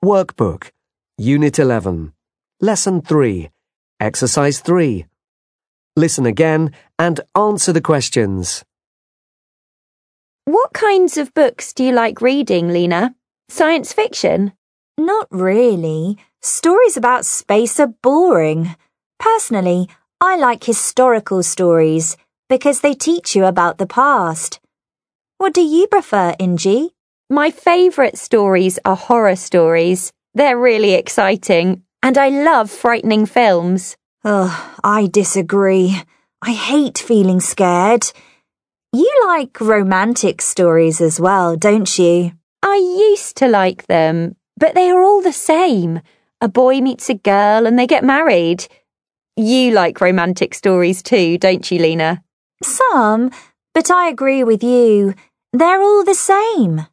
Workbook, Unit 11, Lesson 3, Exercise 3. Listen again and answer the questions. What kinds of books do you like reading, Lena? Science fiction? Not really. Stories about space are boring. Personally, I like historical stories because they teach you about the past. What do you prefer, Inji? My favourite stories are horror stories. They're really exciting, and I love frightening films. I disagree. I hate feeling scared. You like romantic stories as well, don't you? I used to like them, but they are all the same. A boy meets a girl and they get married. You like romantic stories too, don't you, Lena? Some, but I agree with you. They're all the same.